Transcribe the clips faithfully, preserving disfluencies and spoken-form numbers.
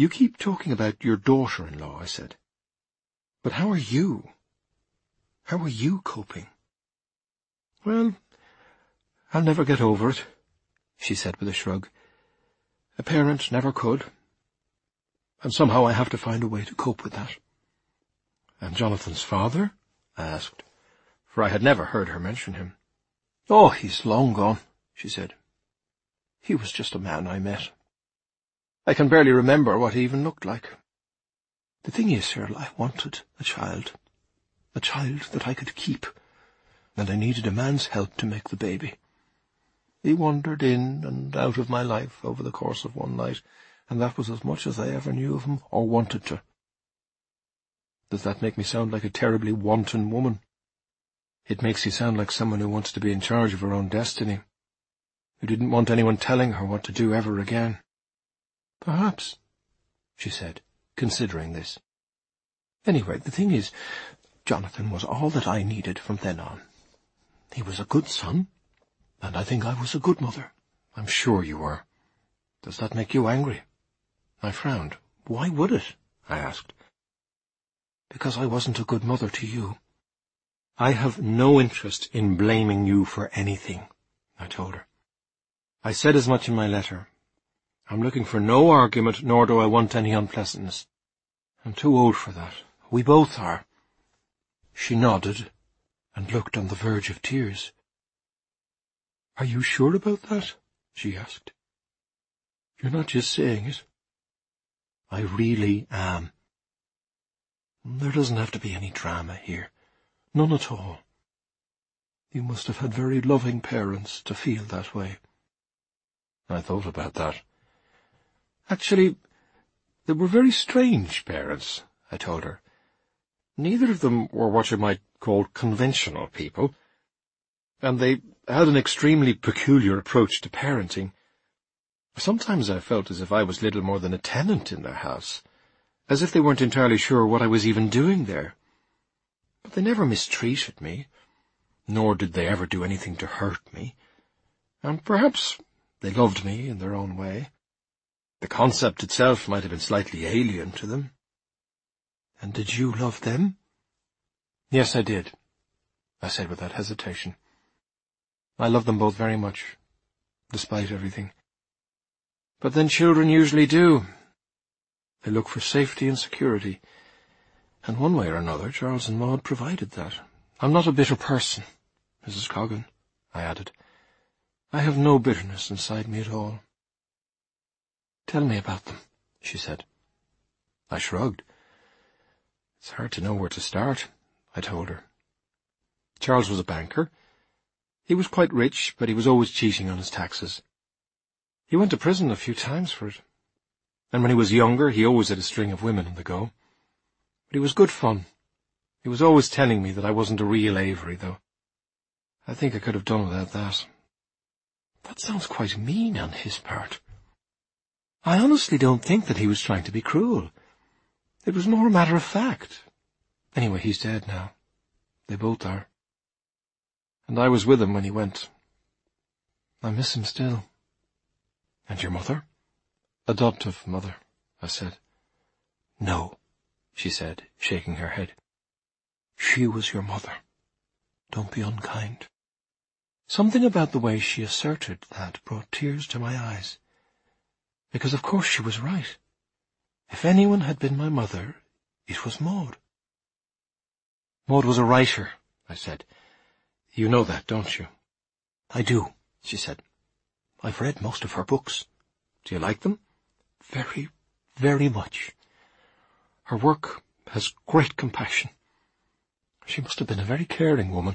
You keep talking about your daughter-in-law, I said. But how are you? How are you coping? Well, I'll never get over it, she said with a shrug. A parent never could. And somehow I have to find a way to cope with that. And Jonathan's father? I asked, for I had never heard her mention him. Oh, he's long gone, she said. He was just a man I met. I can barely remember what he even looked like. The thing is, Cyril, I wanted a child. A child that I could keep. And I needed a man's help to make the baby. He wandered in and out of my life over the course of one night, and that was as much as I ever knew of him or wanted to. Does that make me sound like a terribly wanton woman? It makes you sound like someone who wants to be in charge of her own destiny, who didn't want anyone telling her what to do ever again. Perhaps, she said, considering this. Anyway, the thing is, Jonathan was all that I needed from then on. He was a good son, and I think I was a good mother. I'm sure you were. Does that make you angry? I frowned. Why would it? I asked. Because I wasn't a good mother to you. I have no interest in blaming you for anything, I told her. I said as much in my letter. I'm looking for no argument, nor do I want any unpleasantness. I'm too old for that. We both are. She nodded and looked on the verge of tears. Are you sure about that? She asked. You're not just saying it. I really am. There doesn't have to be any drama here. None at all. You must have had very loving parents to feel that way. I thought about that. Actually, they were very strange parents, I told her. Neither of them were what you might call conventional people, and they had an extremely peculiar approach to parenting. Sometimes I felt as if I was little more than a tenant in their house, as if they weren't entirely sure what I was even doing there. But they never mistreated me, nor did they ever do anything to hurt me, and perhaps they loved me in their own way. The concept itself might have been slightly alien to them. And did you love them? Yes, I did, I said without hesitation. I loved them both very much, despite everything. But then children usually do. They look for safety and security. And one way or another, Charles and Maud provided that. I'm not a bitter person, Missus Coggan, I added. I have no bitterness inside me at all. Tell me about them, she said. I shrugged. It's hard to know where to start, I told her. Charles was a banker. He was quite rich, but he was always cheating on his taxes. He went to prison a few times for it. And when he was younger, he always had a string of women on the go. But he was good fun. He was always telling me that I wasn't a real Avery, though. I think I could have done without that. That sounds quite mean on his part. I honestly don't think that he was trying to be cruel. It was more a matter of fact. Anyway, he's dead now. They both are. And I was with him when he went. I miss him still. And your mother? Adoptive mother, I said. No, she said, shaking her head. She was your mother. Don't be unkind. Something about the way she asserted that brought tears to my eyes. Because of course she was right. If anyone had been my mother, it was Maud. Maud was a writer, I said. You know that, don't you? I do, she said. I've read most of her books. Do you like them? Very, very much. Her work has great compassion. She must have been a very caring woman.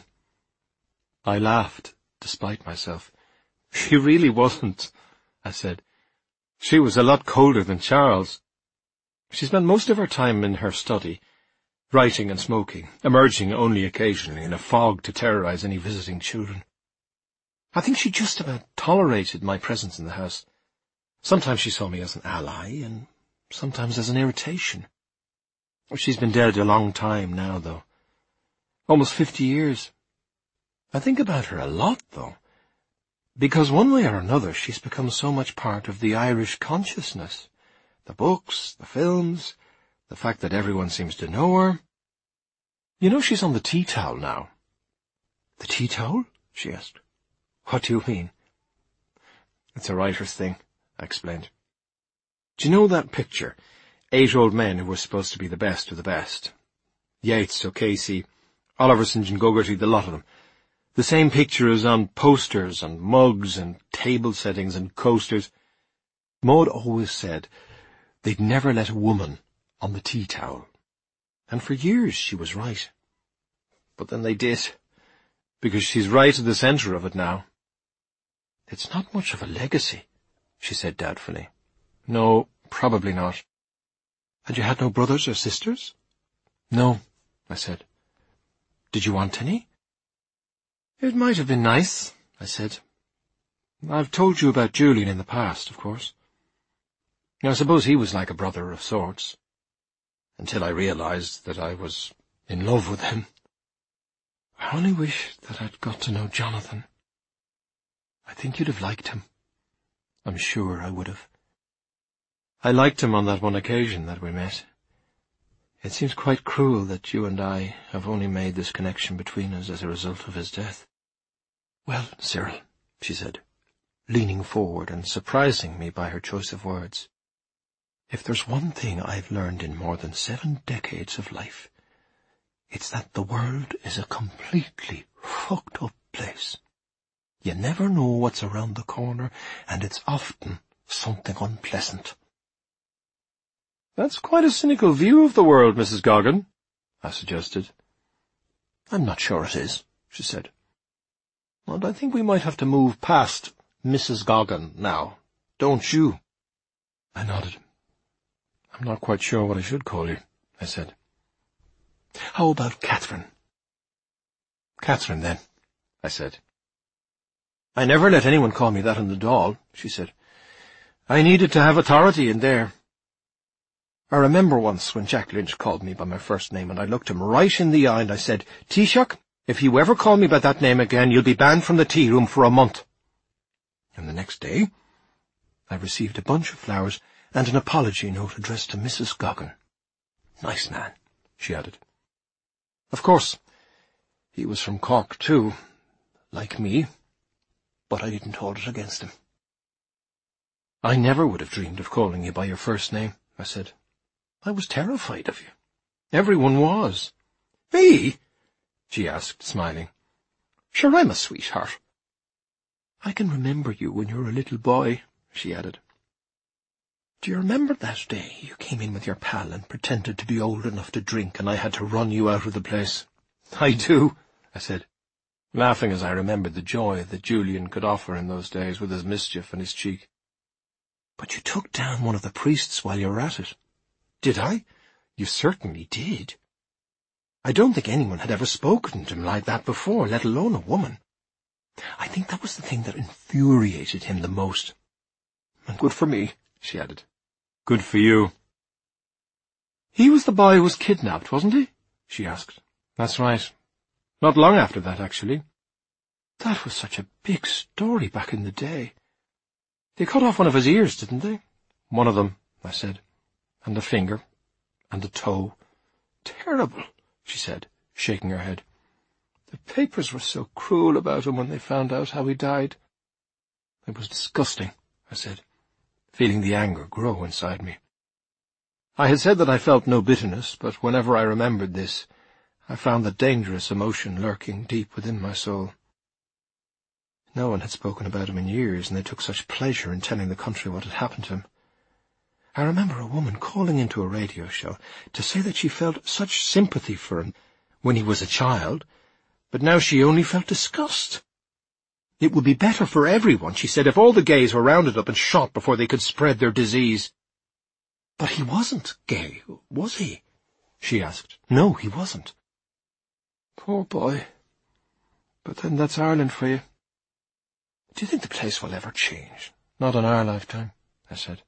I laughed, despite myself. She really wasn't, I said. She was a lot colder than Charles. She spent most of her time in her study, writing and smoking, emerging only occasionally in a fog to terrorize any visiting children. I think she just about tolerated my presence in the house. Sometimes she saw me as an ally, and sometimes as an irritation. She's been dead a long time now, though. Almost fifty years. I think about her a lot, though, because one way or another she's become so much part of the Irish consciousness The books, the films, the fact that everyone seems to know her. You know she's on the tea towel now. The tea towel? She asked. What do you mean? It's a writer's thing, I explained. Do you know that picture? Eight old men who were supposed to be the best of the best. Yeats, O'Casey, Oliver Saint John Gogarty, the lot of them. The same picture is on posters and mugs and table settings and coasters. Maud always said they'd never let a woman on the tea towel. And for years she was right. But then they did, because she's right at the centre of it now. It's not much of a legacy, she said doubtfully. No, probably not. And you had no brothers or sisters? No, I said. Did you want any? It might have been nice, I said. I've told you about Julian in the past, of course. I suppose he was like a brother of sorts, until I realised that I was in love with him. I only wish that I'd got to know Jonathan. I think you'd have liked him. I'm sure I would have. I liked him on that one occasion that we met. It seems quite cruel that you and I have only made this connection between us as a result of his death. Well, Cyril, she said, leaning forward and surprising me by her choice of words, if there's one thing I've learned in more than seven decades of life, it's that the world is a completely fucked up place. You never know what's around the corner, and it's often something unpleasant. That's quite a cynical view of the world, Missus Goggin, I suggested. I'm not sure it is, she said. And I think we might have to move past Missus Goggin now, don't you? I nodded. I'm not quite sure what I should call you, I said. How about Catherine? Catherine, then, I said. I never let anyone call me that in the Dáil, she said. I needed to have authority in there. I remember once when Jack Lynch called me by my first name, and I looked him right in the eye and I said, Taoiseach, if you ever call me by that name again, you'll be banned from the tea room for a month. And the next day, I received a bunch of flowers and an apology note addressed to Missus Goggin. Nice man, she added. Of course, he was from Cork too, like me, but I didn't hold it against him. I never would have dreamed of calling you by your first name, I said. I was terrified of you. Everyone was. Me? She asked, smiling. Sure, I'm a sweetheart. I can remember you when you were a little boy, she added. Do you remember that day you came in with your pal and pretended to be old enough to drink and I had to run you out of the place? I do, I said, laughing as I remembered the joy that Julian could offer in those days with his mischief and his cheek. But you took down one of the priests while you were at it. Did I? You certainly did. I don't think anyone had ever spoken to him like that before, let alone a woman. I think that was the thing that infuriated him the most. And good for me, she added. Good for you. He was the boy who was kidnapped, wasn't he? She asked. That's right. Not long after that, actually. That was such a big story back in the day. They cut off one of his ears, didn't they? One of them, I said. And a finger. And a toe. Terrible, she said, shaking her head. The papers were so cruel about him when they found out how he died. It was disgusting, I said, feeling the anger grow inside me. I had said that I felt no bitterness, but whenever I remembered this, I found the dangerous emotion lurking deep within my soul. No one had spoken about him in years, and they took such pleasure in telling the country what had happened to him. I remember a woman calling into a radio show to say that she felt such sympathy for him when he was a child, but now she only felt disgust. It would be better for everyone, she said, if all the gays were rounded up and shot before they could spread their disease. But he wasn't gay, was he? She asked. No, he wasn't. Poor boy. But then that's Ireland for you. Do you think the place will ever change? Not in our lifetime, I said.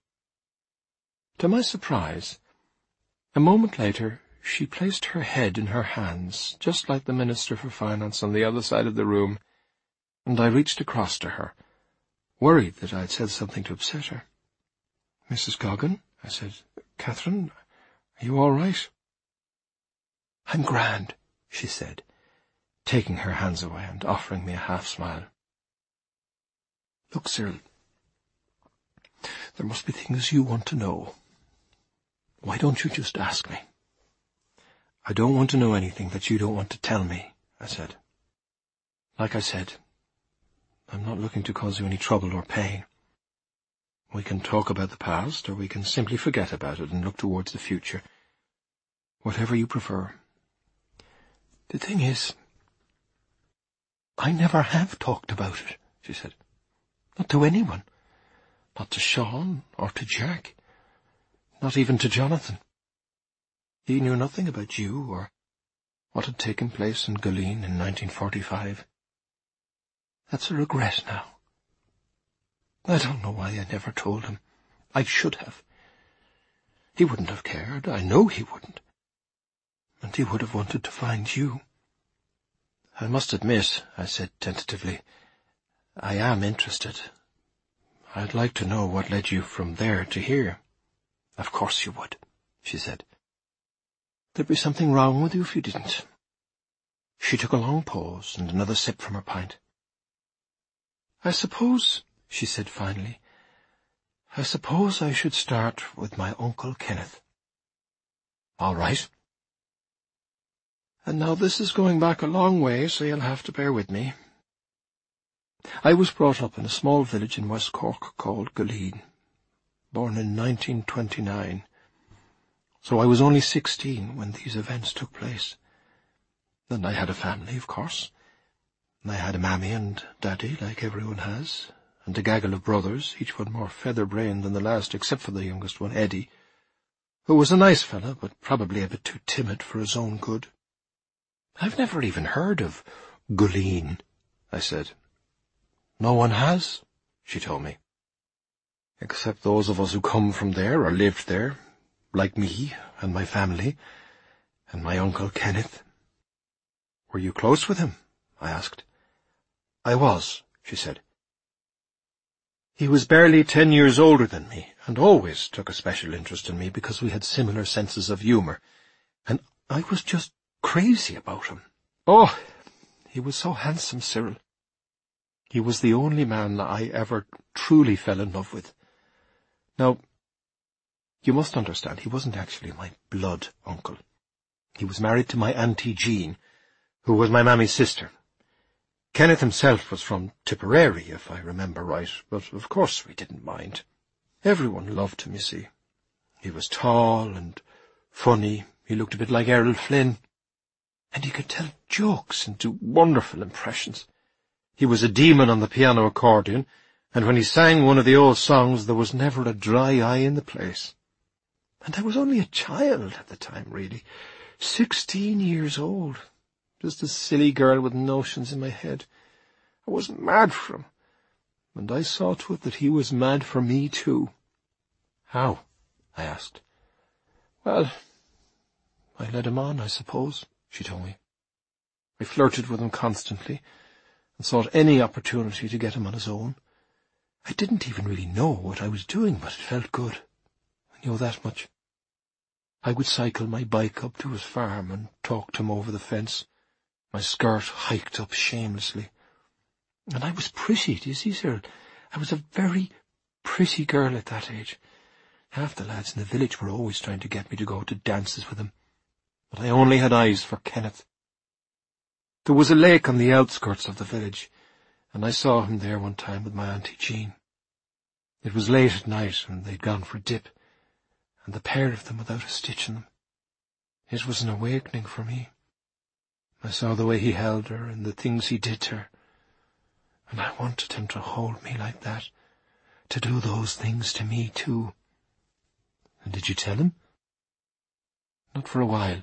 To my surprise, a moment later, she placed her head in her hands, just like the Minister for Finance on the other side of the room, and I reached across to her, worried that I'd said something to upset her. Missus Goggin, I said. "Catherine, are you all right?" "I'm grand," she said, taking her hands away and offering me a half-smile. "Look, Cyril, there must be things you want to know. Why don't you just ask me?" "I don't want to know anything that you don't want to tell me," I said. "Like I said, I'm not looking to cause you any trouble or pain. We can talk about the past, or we can simply forget about it and look towards the future. Whatever you prefer. The thing is, I never have talked about it," she said. "Not to anyone. Not to Sean or to Jack. Not even to Jonathan. He knew nothing about you or what had taken place in Gulleen in nineteen forty-five. That's a regret now. I don't know why I never told him. I should have. He wouldn't have cared. I know he wouldn't. And he would have wanted to find you." "I must admit," I said tentatively, "I am interested. I'd like to know what led you from there to here." "Of course you would," she said. "There'd be something wrong with you if you didn't." She took a long pause and another sip from her pint. "I suppose," she said finally, "I suppose I should start with my Uncle Kenneth." "All right." "And now this is going back a long way, so you'll have to bear with me. I was brought up in a small village in West Cork called Gulleen, born in nineteen twenty-nine, so I was only sixteen when these events took place. And I had a family, of course. And I had a mammy and daddy, like everyone has, and a gaggle of brothers, each one more feather-brained than the last, except for the youngest one, Eddie, who was a nice fellow, but probably a bit too timid for his own good." "I've never even heard of Gulleen," I said. "No one has," she told me, "except those of us who come from there or lived there, like me and my family, and my Uncle Kenneth." "Were you close with him?" I asked. "I was," she said. "He was barely ten years older than me, and always took a special interest in me because we had similar senses of humour, and I was just crazy about him. Oh, he was so handsome, Cyril. He was the only man I ever truly fell in love with. Now, you must understand, he wasn't actually my blood uncle. He was married to my Auntie Jean, who was my mammy's sister. Kenneth himself was from Tipperary, if I remember right, but of course we didn't mind. Everyone loved him, you see. He was tall and funny. He looked a bit like Errol Flynn. And he could tell jokes and do wonderful impressions. He was a demon on the piano accordion, and when he sang one of the old songs, there was never a dry eye in the place. And I was only a child at the time, really. Sixteen years old. Just a silly girl with notions in my head. I was mad for him, and I saw to it that he was mad for me too. "How?" I asked. "Well, I led him on, I suppose," she told me. "I flirted with him constantly, and sought any opportunity to get him on his own. I didn't even really know what I was doing, but it felt good. I knew that much. I would cycle my bike up to his farm and talk to him over the fence, my skirt hiked up shamelessly. And I was pretty, do you see, Cyril? I was a very pretty girl at that age. Half the lads in the village were always trying to get me to go to dances with him, but I only had eyes for Kenneth. There was a lake on the outskirts of the village, and I saw him there one time with my Auntie Jean. It was late at night, and they'd gone for a dip, and the pair of them without a stitch in them. It was an awakening for me. I saw the way he held her and the things he did to her, and I wanted him to hold me like that, to do those things to me too." "And did you tell him?" "Not for a while.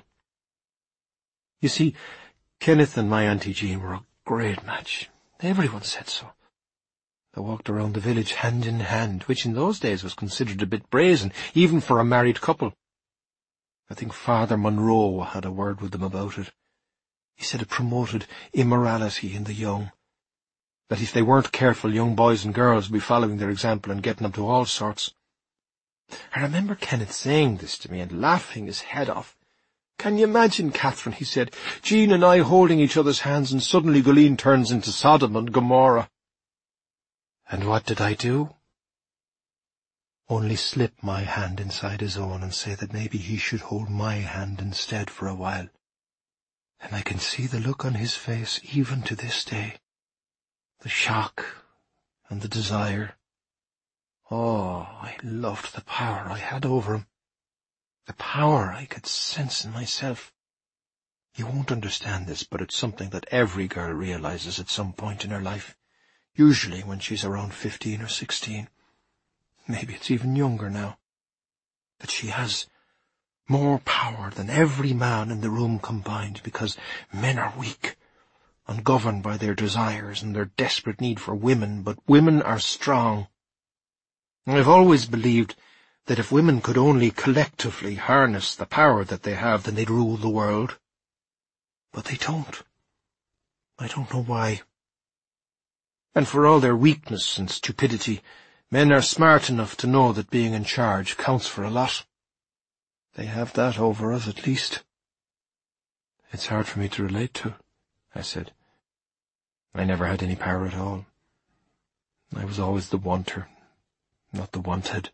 You see, Kenneth and my Auntie Jean were a great match. Everyone said so. They walked around the village hand in hand, which in those days was considered a bit brazen, even for a married couple. I think Father Monroe had a word with them about it. He said it promoted immorality in the young, that if they weren't careful, young boys and girls would be following their example and getting up to all sorts. I remember Kenneth saying this to me and laughing his head off. "Can you imagine, Catherine," he said, "Jean and I holding each other's hands, and suddenly Ghileen turns into Sodom and Gomorrah." And what did I do? Only slip my hand inside his own and say that maybe he should hold my hand instead for a while. And I can see the look on his face even to this day. The shock and the desire. Oh, I loved the power I had over him. The power I could sense in myself. You won't understand this, but it's something that every girl realizes at some point in her life, usually when she's around fifteen or sixteen. Maybe it's even younger now. That she has more power than every man in the room combined, because men are weak, ungoverned by their desires and their desperate need for women, but women are strong. I've always believed that if women could only collectively harness the power that they have, then they'd rule the world. But they don't. I don't know why. And for all their weakness and stupidity, men are smart enough to know that being in charge counts for a lot. They have that over us, at least. It's hard for me to relate to, I said. I never had any power at all. I was always the wanter, not the wanted.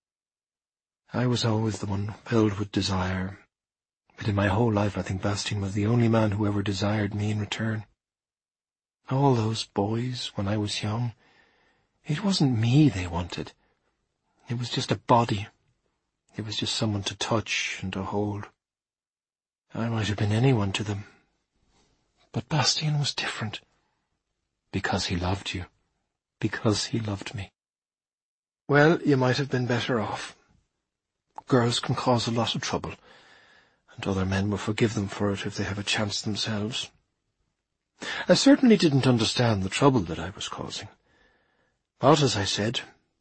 I was always the one filled with desire. But in my whole life I think Bastien was the only man who ever desired me in return. All those boys, when I was young, it wasn't me they wanted. It was just a body. It was just someone to touch and to hold. I might have been anyone to them. But Bastien was different. Because he loved you. Because he loved me. Well, you might have been better off. Girls can cause a lot of trouble, and other men will forgive them for it if they have a chance themselves. I certainly didn't understand the trouble that I was causing. But, as I said,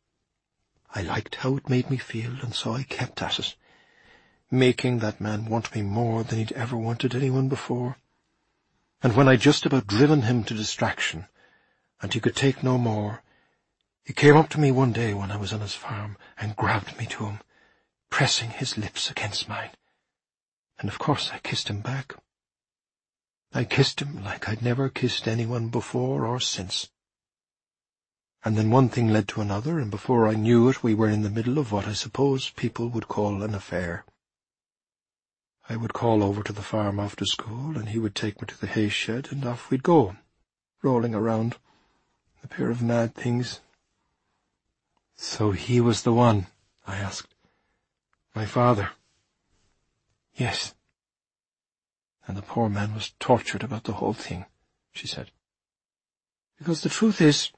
I liked how it made me feel, and so I kept at it, making that man want me more than he'd ever wanted anyone before. And when I'd just about driven him to distraction, and he could take no more, he came up to me one day when I was on his farm and grabbed me to him, pressing his lips against mine. And of course I kissed him back. I kissed him like I'd never kissed anyone before or since. And then one thing led to another, and before I knew it we were in the middle of what I suppose people would call an affair. I would call over to the farm after school, and he would take me to the hay shed, and off we'd go, rolling around, a pair of mad things. So he was the one, I asked. My father. Yes. And the poor man was tortured about the whole thing, she said. Because the truth is,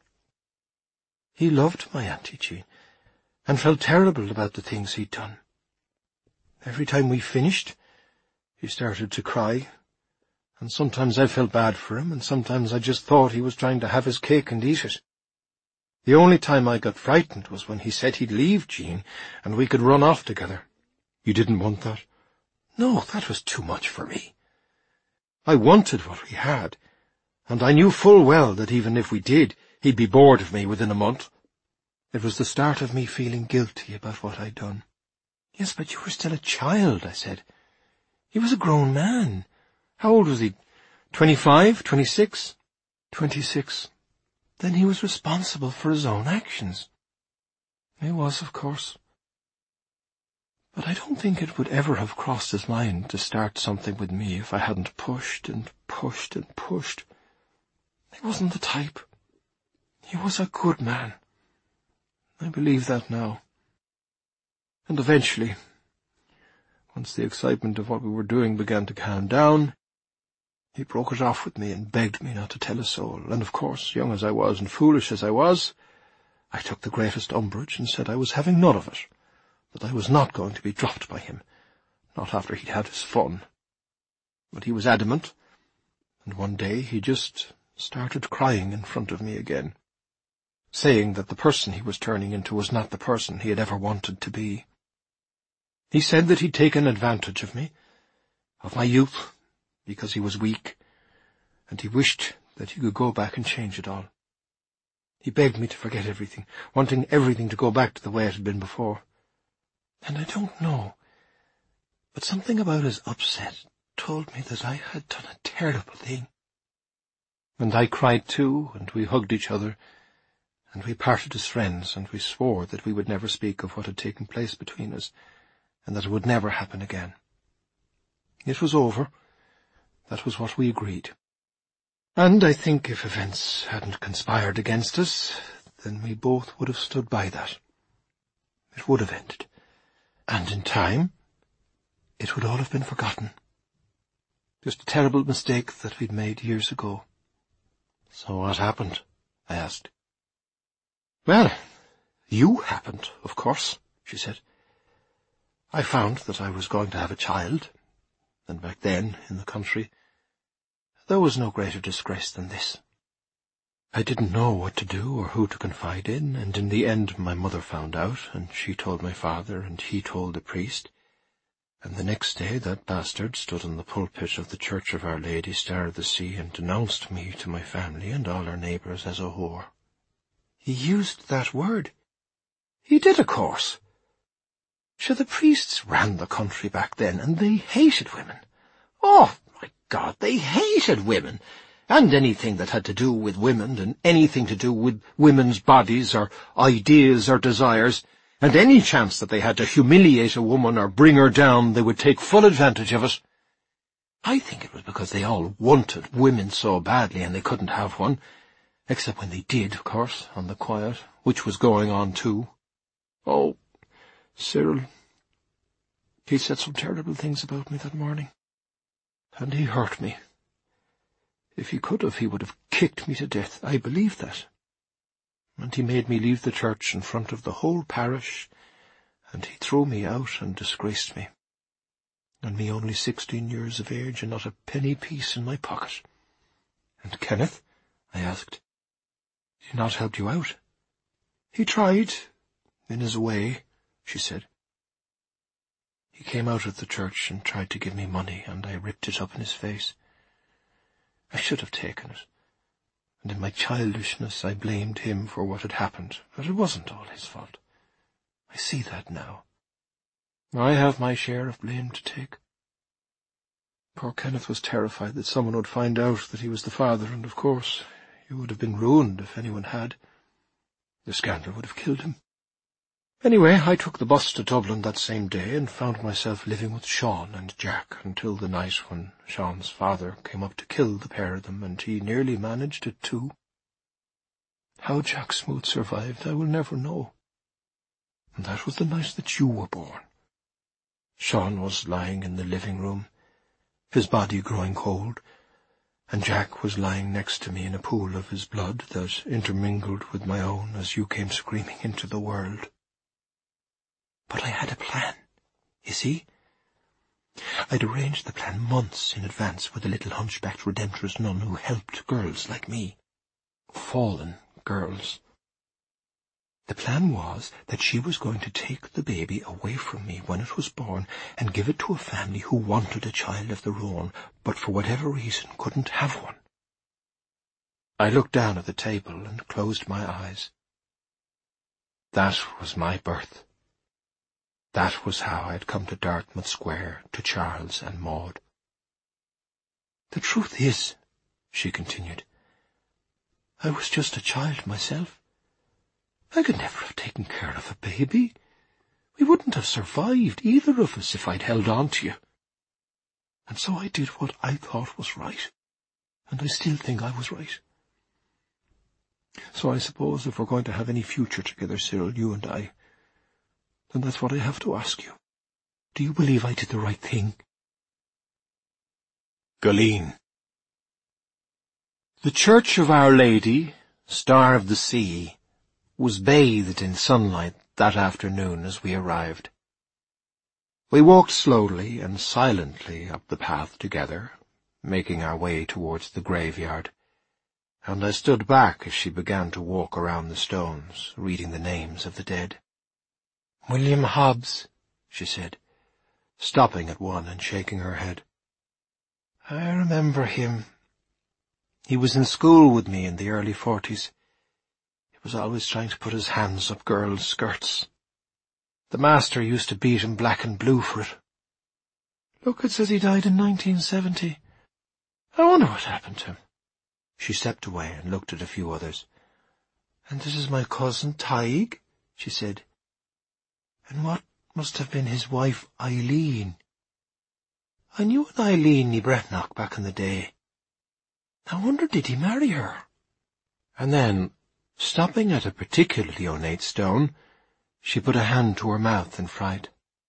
he loved my Auntie Jean, and felt terrible about the things he'd done. Every time we finished, he started to cry, and sometimes I felt bad for him, and sometimes I just thought he was trying to have his cake and eat it. The only time I got frightened was when he said he'd leave Jean, and we could run off together. You didn't want that? No, that was too much for me. I wanted what we had, and I knew full well that even if we did, he'd be bored of me within a month. It was the start of me feeling guilty about what I'd done. Yes, but you were still a child, I said. He was a grown man. How old was he? Twenty-five? Twenty-six? Twenty-six. Then he was responsible for his own actions. He was, of course. But I don't think it would ever have crossed his mind to start something with me if I hadn't pushed and pushed and pushed. He wasn't the type. He was a good man. I believe that now. And eventually, once the excitement of what we were doing began to calm down, he broke it off with me and begged me not to tell a soul, and of course, young as I was and foolish as I was, I took the greatest umbrage and said I was having none of it, that I was not going to be dropped by him, not after he'd had his fun. But he was adamant, and one day he just started crying in front of me again, saying that the person he was turning into was not the person he had ever wanted to be. He said that he'd taken advantage of me, of my youth, because he was weak, and he wished that he could go back and change it all. He begged me to forget everything, wanting everything to go back to the way it had been before. And I don't know, but something about his upset told me that I had done a terrible thing. And I cried too, and we hugged each other, and we parted as friends, and we swore that we would never speak of what had taken place between us, and that it would never happen again. It was over. That was what we agreed. And I think if events hadn't conspired against us, then we both would have stood by that. It would have ended. And in time, it would all have been forgotten. Just a terrible mistake that we'd made years ago. So what happened? I asked. Well, you happened, of course, she said. I found that I was going to have a child, and back then, in the country, there was no greater disgrace than this. I didn't know what to do or who to confide in, and in the end my mother found out, and she told my father, and he told the priest, and the next day that bastard stood in the pulpit of the Church of Our Lady, Star of the Sea, and denounced me to my family and all our neighbours as a whore. He used that word. He did, of course. Sure, the priests ran the country back then, and they hated women. Oh, my God, they hated women, and anything that had to do with women, and anything to do with women's bodies, or ideas, or desires, and any chance that they had to humiliate a woman or bring her down, they would take full advantage of it. I think it was because they all wanted women so badly, and they couldn't have one, except when they did, of course, on the quiet, which was going on too. Oh, Cyril, he said some terrible things about me that morning, and he hurt me. If he could have, he would have kicked me to death. I believe that. And he made me leave the church in front of the whole parish, and he threw me out and disgraced me. And me only sixteen years of age and not a penny piece in my pocket. And Kenneth? I asked. Did he not help you out? He tried, in his way, she said. He came out of the church and tried to give me money, and I ripped it up in his face. I should have taken it, and in my childishness I blamed him for what had happened, but it wasn't all his fault. I see that now. I have my share of blame to take. Poor Kenneth was terrified that someone would find out that he was the father, and of course he would have been ruined if anyone had. The scandal would have killed him. Anyway, I took the bus to Dublin that same day and found myself living with Sean and Jack until the night when Sean's father came up to kill the pair of them, and he nearly managed it too. How Jack Smoot survived, I will never know. And that was the night that you were born. Sean was lying in the living room, his body growing cold, and Jack was lying next to me in a pool of his blood that intermingled with my own as you came screaming into the world. But I had a plan, you see. I'd arranged the plan months in advance with a little hunchbacked Redemptorist nun who helped girls like me. Fallen girls. The plan was that she was going to take the baby away from me when it was born and give it to a family who wanted a child of their own, but for whatever reason couldn't have one. I looked down at the table and closed my eyes. That was my birth. That was how I had come to Dartmouth Square, to Charles and Maud. The truth is, she continued, I was just a child myself. I could never have taken care of a baby. We wouldn't have survived, either of us, if I'd held on to you. And so I did what I thought was right, and I still think I was right. So I suppose if we're going to have any future together, Cyril, you and I, then that's what I have to ask you. Do you believe I did the right thing? Galeen. The Church of Our Lady, Star of the Sea, was bathed in sunlight that afternoon as we arrived. We walked slowly and silently up the path together, making our way towards the graveyard, and I stood back as she began to walk around the stones, reading the names of the dead. William Hobbs, she said, stopping at one and shaking her head. I remember him. He was in school with me in the early forties. He was always trying to put his hands up girls' skirts. The master used to beat him black and blue for it. Look, it says he died in nineteen seventy. I wonder what happened to him. She stepped away and looked at a few others. And this is my cousin Tig, she said. And what must have been his wife Eileen? I knew an Eileen ní Breathnach back in the day. I wonder did he marry her? And then, stopping at a particularly ornate stone, she put a hand to her mouth in fright.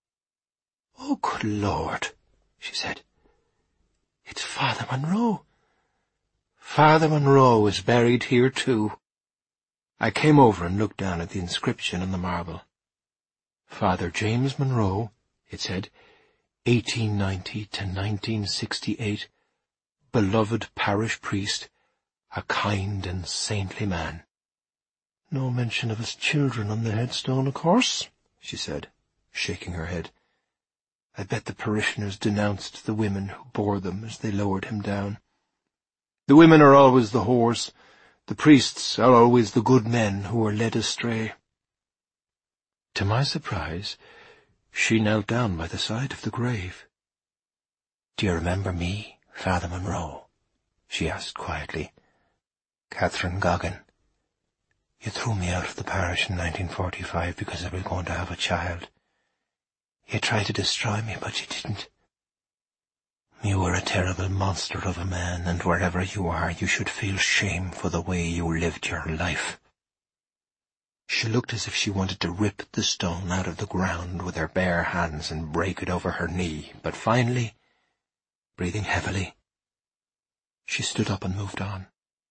Oh, good Lord, she said. It's Father Monro. Father Monro is buried here too. I came over and looked down at the inscription on the marble. Father James Monro, it said, eighteen ninety to nineteen sixty-eight, beloved parish priest, a kind and saintly man. No mention of his children on the headstone, of course, she said, shaking her head. I bet the parishioners denounced the women who bore them as they lowered him down. The women are always the whores. The priests are always the good men who are led astray. To my surprise, she knelt down by the side of the grave. Do you remember me, Father Monro? She asked quietly. Catherine Goggin. You threw me out of the parish in nineteen forty-five because I was going to have a child. You tried to destroy me, but you didn't. You were a terrible monster of a man, and wherever you are, you should feel shame for the way you lived your life. She looked as if she wanted to rip the stone out of the ground with her bare hands and break it over her knee, but finally, breathing heavily, she stood up and moved on.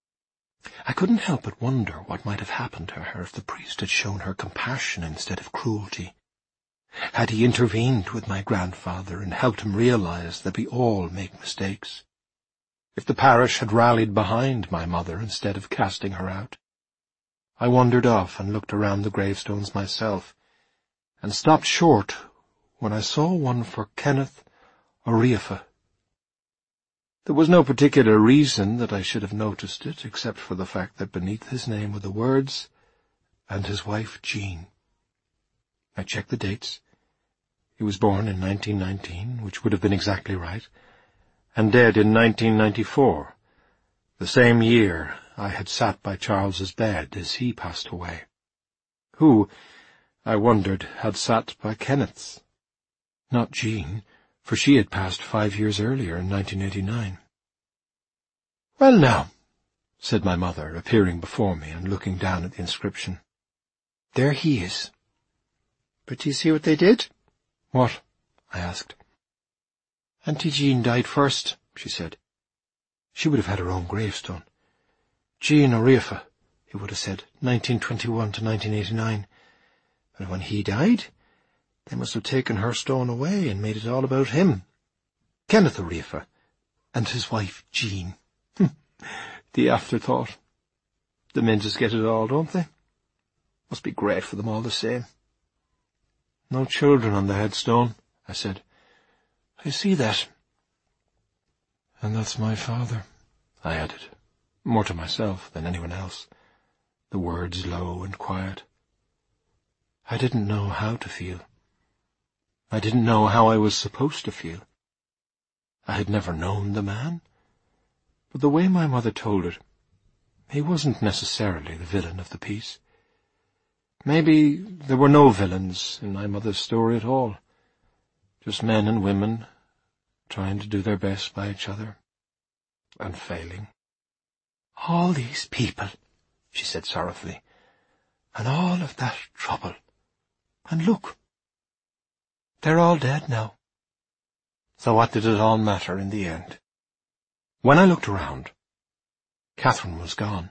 I couldn't help but wonder what might have happened to her if the priest had shown her compassion instead of cruelty. Had he intervened with my grandfather and helped him realize that we all make mistakes? If the parish had rallied behind my mother instead of casting her out? I wandered off and looked around the gravestones myself, and stopped short when I saw one for Kenneth O'Riordan. There was no particular reason that I should have noticed it, except for the fact that beneath his name were the words, and his wife Jean. I checked the dates. He was born in nineteen nineteen, which would have been exactly right, and dead in nineteen ninety-four, the same year I had sat by Charles's bed as he passed away. Who, I wondered, had sat by Kenneth's? Not Jean, for she had passed five years earlier in nineteen eighty-nine. Well now, said my mother, appearing before me and looking down at the inscription. There he is. But do you see what they did? What? I asked. Auntie Jean died first, she said. She would have had her own gravestone. Jean O'Riordan, he would have said, nineteen twenty-one to nineteen eighty-nine. But when he died, they must have taken her stone away and made it all about him. Kenneth O'Riordan, and his wife Jean. The afterthought. The men just get it all, don't they? Must be great for them all the same. No children on the headstone, I said. I see that. And that's my father, I added, more to myself than anyone else, the words low and quiet. I didn't know how to feel. I didn't know how I was supposed to feel. I had never known the man, but the way my mother told it, he wasn't necessarily the villain of the piece. Maybe there were no villains in my mother's story at all, just men and women trying to do their best by each other, and failing. All these people, she said sorrowfully, and all of that trouble, and look, they're all dead now. So what did it all matter in the end? When I looked around, Catherine was gone.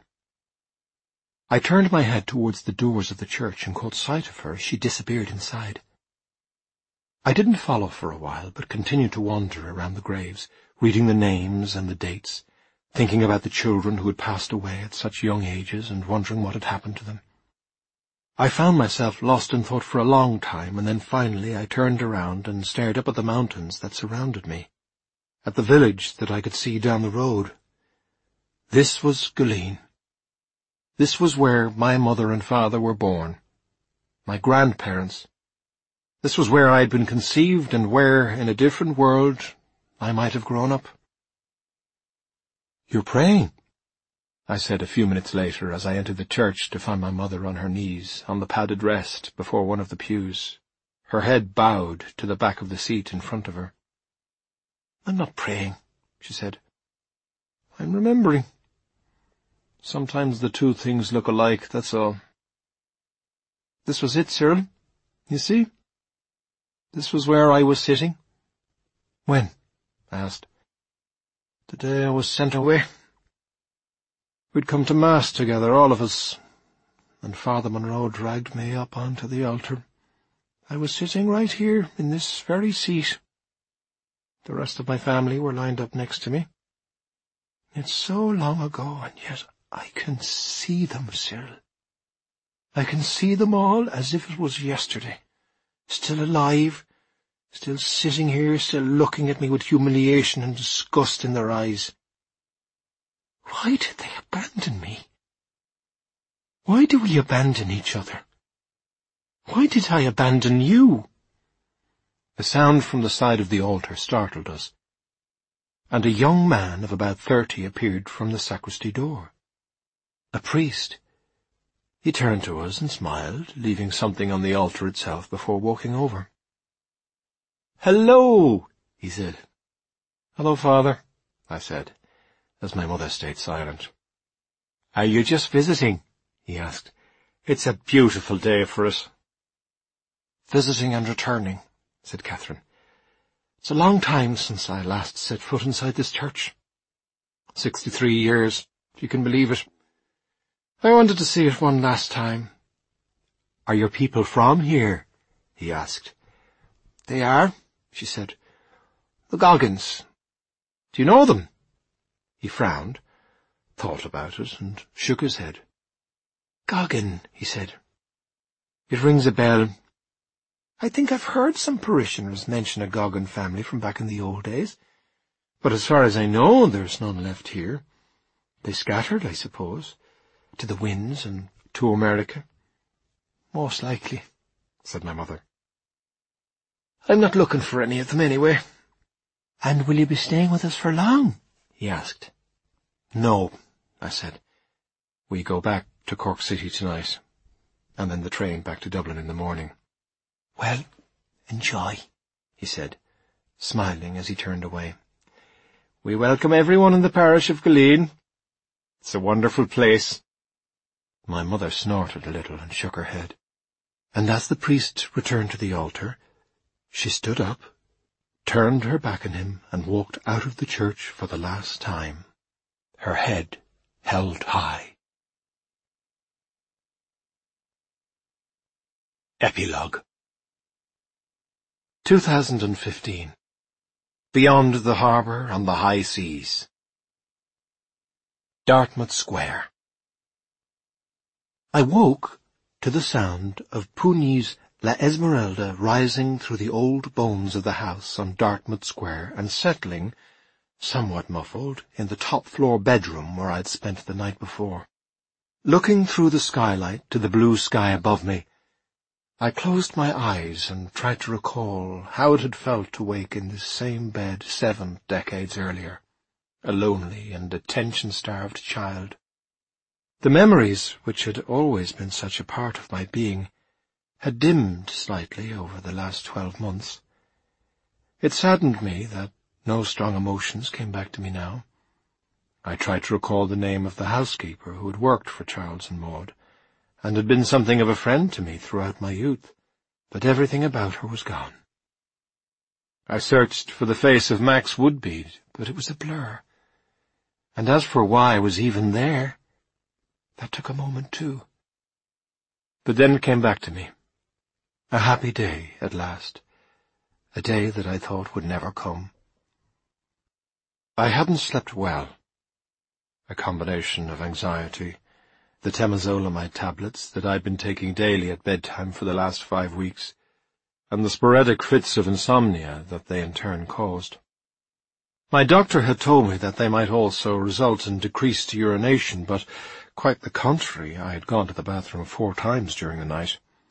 I turned my head towards the doors of the church and caught sight of her as she disappeared inside. I didn't follow for a while, but continued to wander around the graves, reading the names and the dates, thinking about the children who had passed away at such young ages and wondering what had happened to them. I found myself lost in thought for a long time, and then finally I turned around and stared up at the mountains that surrounded me, at the village that I could see down the road. This was Gullane. This was where my mother and father were born, my grandparents, This was where I had been conceived, and where, in a different world, I might have grown up. "You're praying," I said a few minutes later as I entered the church to find my mother on her knees, on the padded rest before one of the pews, her head bowed to the back of the seat in front of her. "I'm not praying," she said. "I'm remembering. Sometimes the two things look alike, that's all. This was it, Cyril. You see? This was where I was sitting." "When?" I asked. "The day I was sent away. We'd come to Mass together, all of us, and Father Monroe dragged me up onto the altar. I was sitting right here, in this very seat. The rest of my family were lined up next to me. It's so long ago, and yet I can see them, Cyril. I can see them all as if it was yesterday, still alive, still sitting here, still looking at me with humiliation and disgust in their eyes. Why did they abandon me? Why do we abandon each other? Why did I abandon you?" A sound from the side of the altar startled us, and a young man of about thirty appeared from the sacristy door. A priest. He turned to us and smiled, leaving something on the altar itself before walking over. "Hello," he said. "Hello, Father," I said, as my mother stayed silent. "Are you just visiting?" he asked. "It's a beautiful day for it." "Visiting and returning," said Catherine. "It's a long time since I last set foot inside this church. Sixty-three years, if you can believe it. I wanted to see it one last time." "Are your people from here?" he asked. "They are," she said. "The Goggins. Do you know them?" He frowned, thought about it, and shook his head. "Goggin," he said. "It rings a bell. I think I've heard some parishioners mention a Goggin family from back in the old days, but as far as I know, there's none left here. They scattered, I suppose, to the winds and to America." "Most likely," said my mother. "I'm not looking for any of them anyway." "And will you be staying with us for long?" he asked. "No," I said. "We go back to Cork City tonight, and then the train back to Dublin in the morning." "Well, enjoy," he said, smiling as he turned away. "We welcome everyone in the parish of Gilleen. It's a wonderful place." My mother snorted a little and shook her head, and as the priest returned to the altar, she stood up, turned her back on him, and walked out of the church for the last time, her head held high. Epilogue. two thousand fifteen. Beyond the harbour on the high seas. Dartmouth Square. I woke to the sound of Pooney's La Esmeralda rising through the old bones of the house on Dartmouth Square and settling, somewhat muffled, in the top-floor bedroom where I'd spent the night before. Looking through the skylight to the blue sky above me, I closed my eyes and tried to recall how it had felt to wake in this same bed seven decades earlier, a lonely and attention-starved child. The memories, which had always been such a part of my being, had dimmed slightly over the last twelve months. It saddened me that no strong emotions came back to me now. I tried to recall the name of the housekeeper who had worked for Charles and Maud, and had been something of a friend to me throughout my youth, but everything about her was gone. I searched for the face of Max Woodbead, but it was a blur. And as for why I was even there, that took a moment too. But then it came back to me. A happy day at last, a day that I thought would never come. I hadn't slept well. A combination of anxiety, the temozolomide tablets that I'd been taking daily at bedtime for the last five weeks, and the sporadic fits of insomnia that they in turn caused. My doctor had told me that they might also result in decreased urination, but quite the contrary. I had gone to the bathroom four times during the night.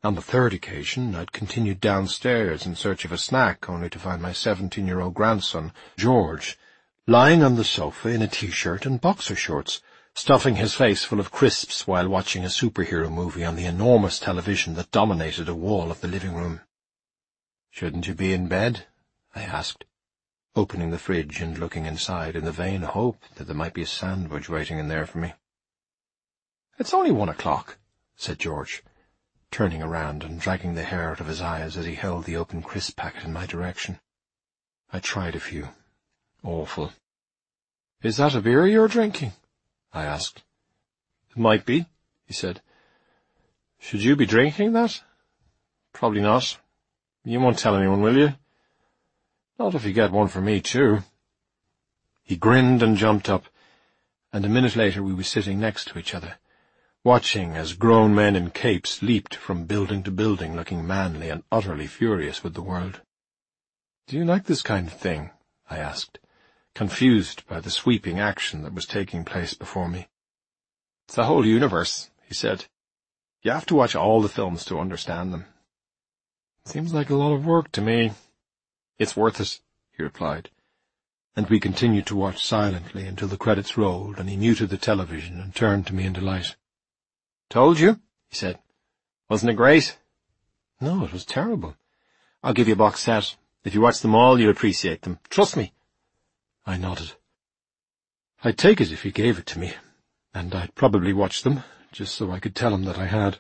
On the third occasion, I'd continued downstairs in search of a snack, only to find my seventeen-year-old grandson, George, lying on the sofa in a t-shirt and boxer shorts, stuffing his face full of crisps while watching a superhero movie on the enormous television that dominated a wall of the living room. "Shouldn't you be in bed?" I asked, opening the fridge and looking inside in the vain hope that there might be a sandwich waiting in there for me. "It's only one o'clock," said George, turning around and dragging the hair out of his eyes as he held the open crisp packet in my direction. I tried a few. Awful. "Is that a beer you're drinking?" I asked. "It might be," he said. "Should you be drinking that?" "Probably not. You won't tell anyone, will you?" "Not if you get one for me, too." He grinned and jumped up, and a minute later we were sitting next to each other, watching as grown men in capes leaped from building to building, looking manly and utterly furious with the world. "Do you like this kind of thing?" I asked, confused by the sweeping action that was taking place before me. "It's the whole universe," he said. "You have to watch all the films to understand them." "Seems like a lot of work to me." "It's worth it," he replied, and we continued to watch silently until the credits rolled and he muted the television and turned to me in delight. "Told you," he said. "Wasn't it great?" "No, it was terrible." "I'll give you a box set. If you watch them all, you'll appreciate them. Trust me." I nodded. "I'd take it if he gave it to me, and I'd probably watch them, just so I could tell him that I had."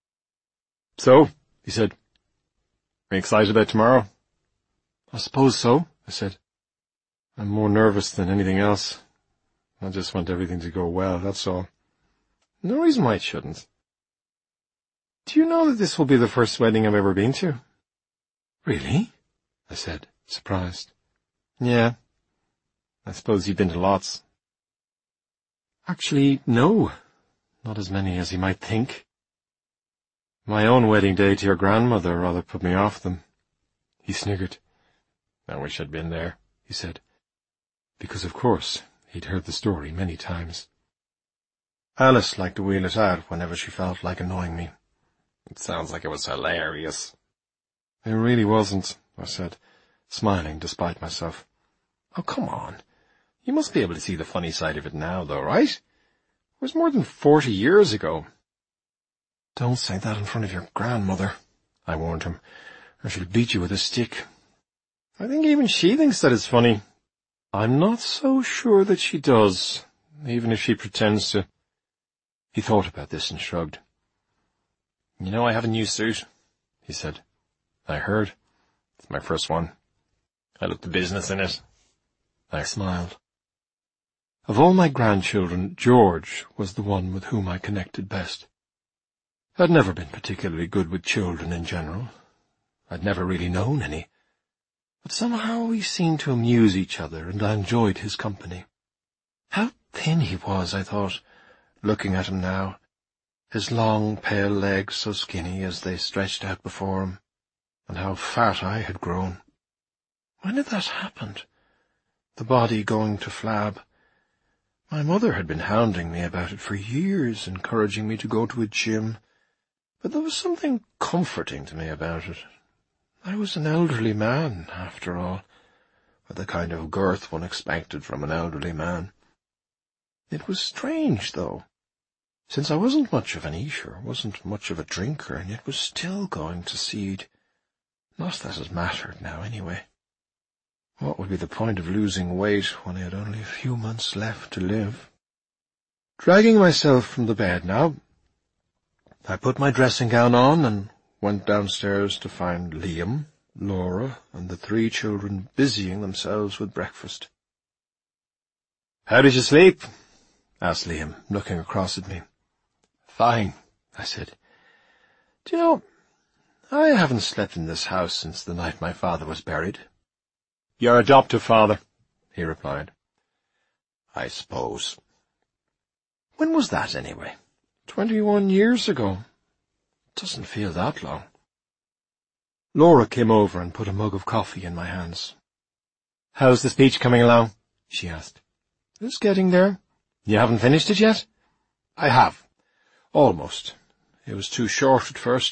"So," he said, "are you excited about tomorrow?" "I suppose so," I said. "I'm more nervous than anything else. I just want everything to go well, that's all." "No reason why it shouldn't." "Do you know that this will be the first wedding I've ever been to?" "Really?" I said, surprised. "Yeah. I suppose you've been to lots." "Actually, no. Not as many as you might think. My own wedding day to your grandmother rather put me off them." He sniggered. "I wish I'd been there," he said, because of course he'd heard the story many times. "Alice liked to wheel it out whenever she felt like annoying me." "It sounds like it was hilarious." "It really wasn't," I said, smiling despite myself. "Oh, come on. You must be able to see the funny side of it now, though, right? It was more than forty years ago." "Don't say that in front of your grandmother," I warned him, "or she'll beat you with a stick." "I think even she thinks that it's funny." "I'm not so sure that she does, even if she pretends to." He thought about this and shrugged. "You know I have a new suit," he said. "I heard. It's my first one. I look the business in it." I smiled. Of all my grandchildren, George was the one with whom I connected best. I'd never been particularly good with children in general. I'd never really known any. But somehow we seemed to amuse each other, and I enjoyed his company. How thin he was, I thought, looking at him now, his long, pale legs so skinny as they stretched out before him, and how fat I had grown. When had that happened? The body going to flab. My mother had been hounding me about it for years, encouraging me to go to a gym, but there was something comforting to me about it. I was an elderly man, after all, with the kind of girth one expected from an elderly man. It was strange, though, since I wasn't much of an eater, wasn't much of a drinker, and yet was still going to seed. Not that it mattered now, anyway. What would be the point of losing weight when I had only a few months left to live? Dragging myself from the bed now, I put my dressing gown on and went downstairs to find Liam, Laura, and the three children busying themselves with breakfast. "How did you sleep?" asked Liam, looking across at me. "Fine," I said. "Do you know, I haven't slept in this house since the night my father was buried." "Your adoptive father," he replied. "I suppose." "When was that, anyway?" Twenty-one years ago. Doesn't feel that long." Laura came over and put a mug of coffee in my hands. "How's the speech coming along?" she asked. "It's getting there." "You haven't finished it yet?" "I have. Almost. It was too short at first.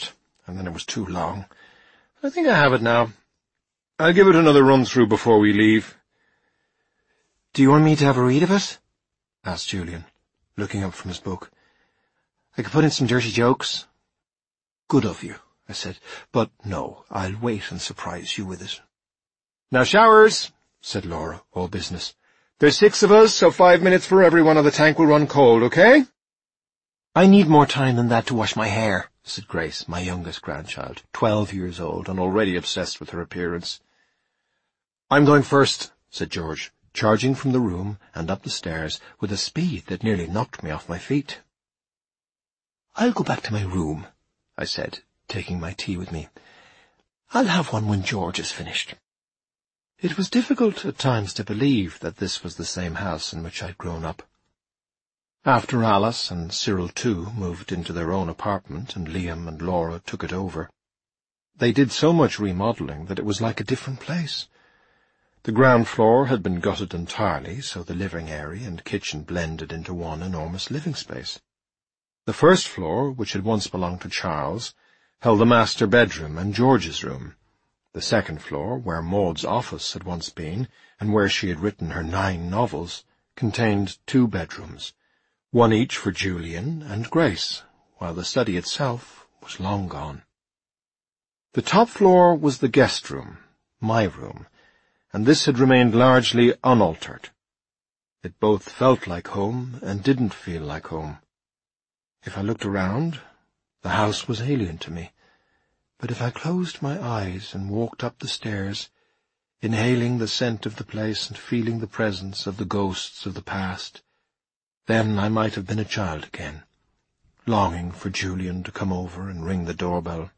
and then it was too long. I think I have it now. I'll give it another run-through before we leave. Do you want me to have a read of it? Asked Julian, looking up from his book. I could put in some dirty jokes. Good of you, I said, but no, I'll wait and surprise you with it. Now showers, said Laura, all business. There's six of us, so five minutes for everyone or the tank will run cold, okay? I need more time than that to wash my hair, said Grace, my youngest grandchild, twelve years old and already obsessed with her appearance. I'm going first, said George, charging from the room and up the stairs with a speed that nearly knocked me off my feet. I'll go back to my room, I said, taking my tea with me. I'll have one when George is finished. It was difficult at times to believe that this was the same house in which I'd grown up. After Alice and Cyril too moved into their own apartment and Liam and Laura took it over, they did so much remodelling that it was like a different place. The ground floor had been gutted entirely, so the living area and kitchen blended into one enormous living space. The first floor, which had once belonged to Charles, held the master bedroom and George's room. The second floor, where Maud's office had once been, and where she had written her nine novels, contained two bedrooms, one each for Julian and Grace, while the study itself was long gone. The top floor was the guest room, my room, and this had remained largely unaltered. It both felt like home and didn't feel like home. If I looked around, the house was alien to me, but if I closed my eyes and walked up the stairs, inhaling the scent of the place and feeling the presence of the ghosts of the past, then I might have been a child again, longing for Julian to come over and ring the doorbell.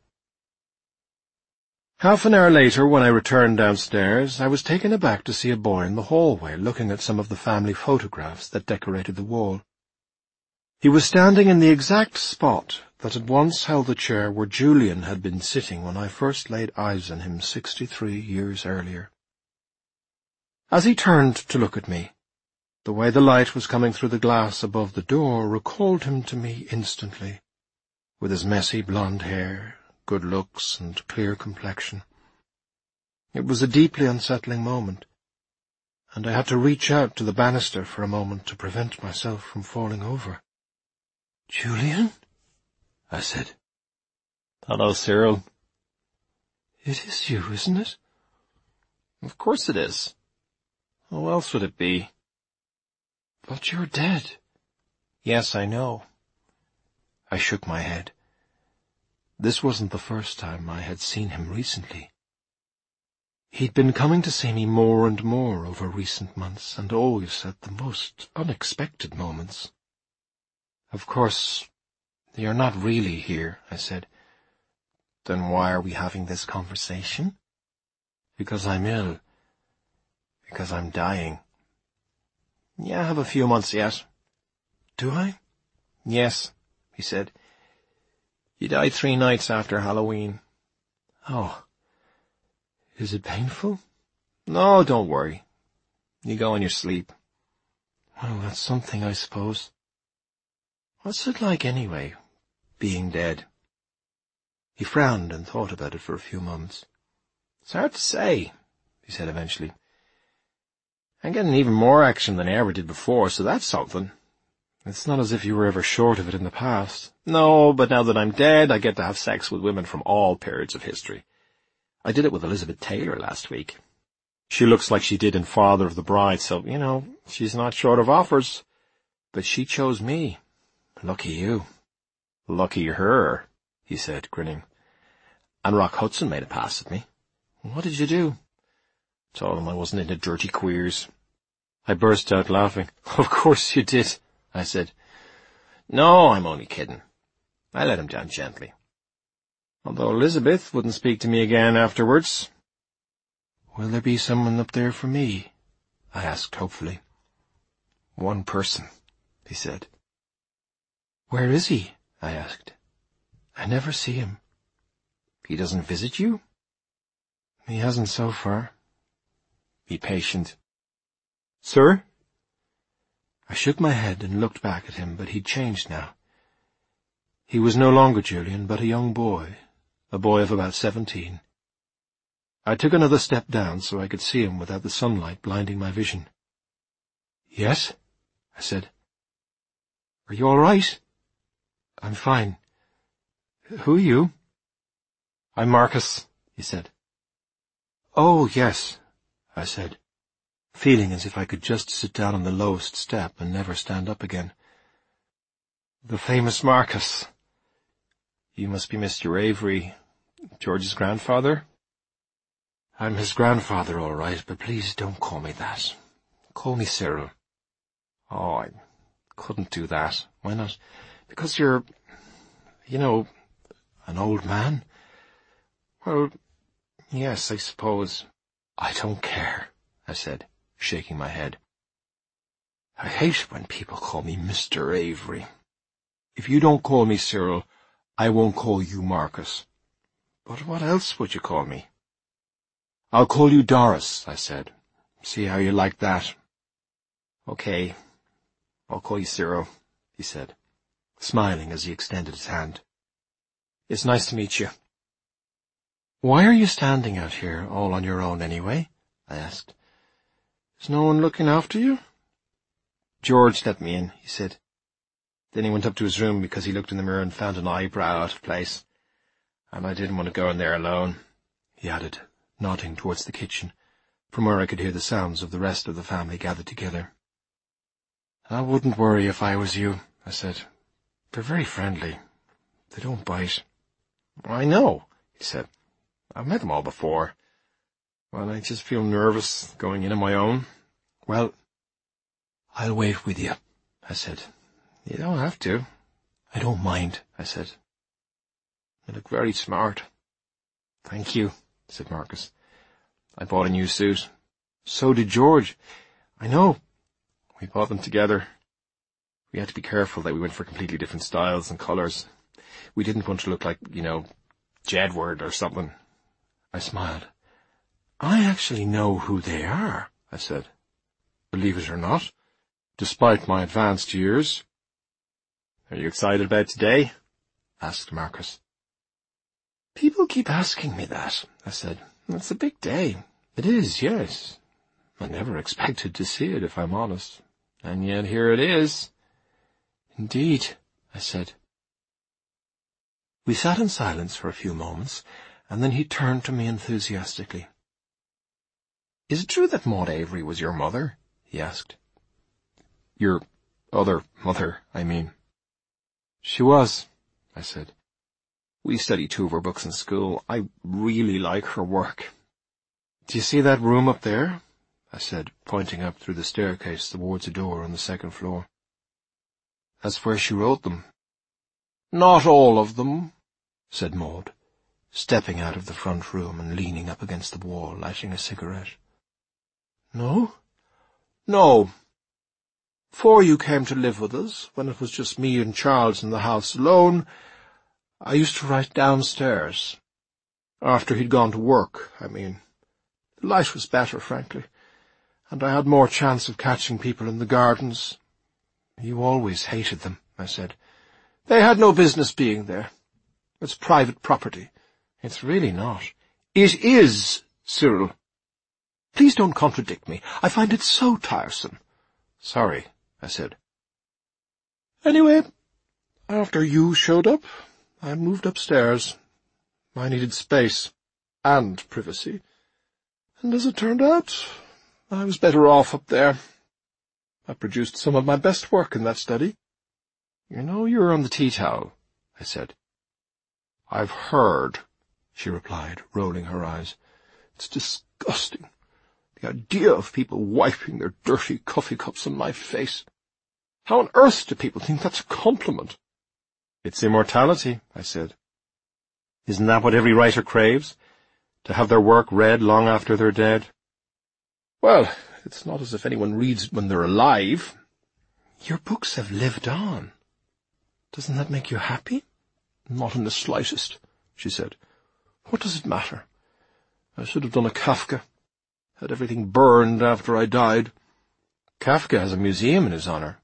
Half an hour later, when I returned downstairs, I was taken aback to see a boy in the hallway looking at some of the family photographs that decorated the wall. He was standing in the exact spot that had once held the chair where Julian had been sitting when I first laid eyes on him sixty-three years earlier. As he turned to look at me, the way the light was coming through the glass above the door recalled him to me instantly, with his messy blonde hair, good looks, and clear complexion. It was a deeply unsettling moment, and I had to reach out to the banister for a moment to prevent myself from falling over. "Julian?" I said. "Hello, Cyril." "It is you, isn't it?" "Of course it is. Who else would it be?" "But you're dead." "Yes, I know." I shook my head. This wasn't the first time I had seen him recently. He'd been coming to see me more and more over recent months, and always at the most unexpected moments. "Of course, you're not really here," I said. "Then why are we having this conversation?" "Because I'm ill. Because I'm dying." "Yeah, I have a few months yet." "Do I?" "Yes," he said. "You died three nights after Halloween." "Oh. Is it painful?" "No, don't worry. You go in your sleep." "Well, that's something, I suppose." "What's it like anyway, being dead?" He frowned and thought about it for a few moments. "It's hard to say," he said eventually. "I'm getting even more action than I ever did before, so that's something." "It's not as if you were ever short of it in the past." "No, but now that I'm dead, I get to have sex with women from all periods of history. I did it with Elizabeth Taylor last week. She looks like she did in Father of the Bride, so, you know, she's not short of offers. But she chose me. Lucky you." "Lucky her," he said, grinning. "And Rock Hudson made a pass at me." "What did you do?" "Told him I wasn't into dirty queers." I burst out laughing. "Of course you did," I said. "No, I'm only kidding." I let him down gently. Although Elizabeth wouldn't speak to me again afterwards. "Will there be someone up there for me?" I asked hopefully. "One person," he said. "Where is he?" I asked. "I never see him." "He doesn't visit you?" "He hasn't so far." "Be patient." "Sir?" I shook my head and looked back at him, but he'd changed now. He was no longer Julian, but a young boy, a boy of about seventeen. I took another step down so I could see him without the sunlight blinding my vision. "Yes?" I said. "Are you all right?" "I'm fine. Who are you?" "I'm Marcus," he said. "Oh, yes," I said, feeling as if I could just sit down on the lowest step and never stand up again. "The famous Marcus. You must be Mister Avery, George's grandfather?" "I'm his grandfather, all right, but please don't call me that. Call me Cyril." "Oh, I couldn't do that." "Why not?" "Because you're, you know, an old man." "Well, yes, I suppose." "I don't care," I said, shaking my head. "I hate when people call me Mister Avery. If you don't call me Cyril, I won't call you Marcus." "But what else would you call me?" "I'll call you Doris," I said. "See how you like that." "Okay, I'll call you Cyril," he said, smiling as he extended his hand. "It's nice to meet you." "Why are you standing out here all on your own anyway?" I asked. "Is no one looking after you?" "George let me in," he said. Then he went up to his room because he looked in the mirror and found an eyebrow out of place. "And I didn't want to go in there alone," he added, nodding towards the kitchen, from where I could hear the sounds of the rest of the family gathered together. "I wouldn't worry if I was you," I said. "They're very friendly. They don't bite." "I know," he said. "I've met them all before. Well, I just feel nervous going in on my own." "Well, I'll wait with you," I said. "You don't have to." "I don't mind," I said. "You look very smart." "Thank you," said Marcus. "I bought a new suit." "So did George." "I know. We bought them together. We had to be careful that we went for completely different styles and colours. We didn't want to look like, you know, Jedward or something." I smiled. "I actually know who they are," I said. "Believe it or not, despite my advanced years." "Are you excited about today?" asked Marcus. "People keep asking me that," I said. "It's a big day." "It is, yes. I never expected to see it, if I'm honest. And yet here it is." "Indeed," I said. We sat in silence for a few moments, and then he turned to me enthusiastically. "Is it true that Maud Avery was your mother?" he asked. "Your other mother, I mean." "She was," I said. "We studied two of her books in school. I really like her work." "Do you see that room up there?" I said, pointing up through the staircase towards a door on the second floor. "That's where she wrote them." "Not all of them," said Maud, stepping out of the front room and leaning up against the wall, lighting a cigarette. "No?" "No. Before you came to live with us, when it was just me and Charles in the house alone, I used to write downstairs. After he'd gone to work, I mean. The light was better, frankly, and I had more chance of catching people in the gardens." "You always hated them," I said. "They had no business being there. It's private property." "It's really not." "It is, Cyril. Please don't contradict me. I find it so tiresome." "Sorry," I said. "Anyway, after you showed up, I moved upstairs. I needed space and privacy, and as it turned out, I was better off up there. I produced some of my best work in that study." "You know you're on the tea towel," I said. "I've heard," she replied, rolling her eyes. "It's disgusting. The idea of people wiping their dirty coffee cups on my face. How on earth do people think that's a compliment?" "It's immortality," I said. "Isn't that what every writer craves? To have their work read long after they're dead?" "Well, it's not as if anyone reads it when they're alive." "Your books have lived on. Doesn't that make you happy?" "Not in the slightest," she said. "What does it matter? I should have done a Kafka. Had everything burned after I died." "Kafka has a museum in his honour."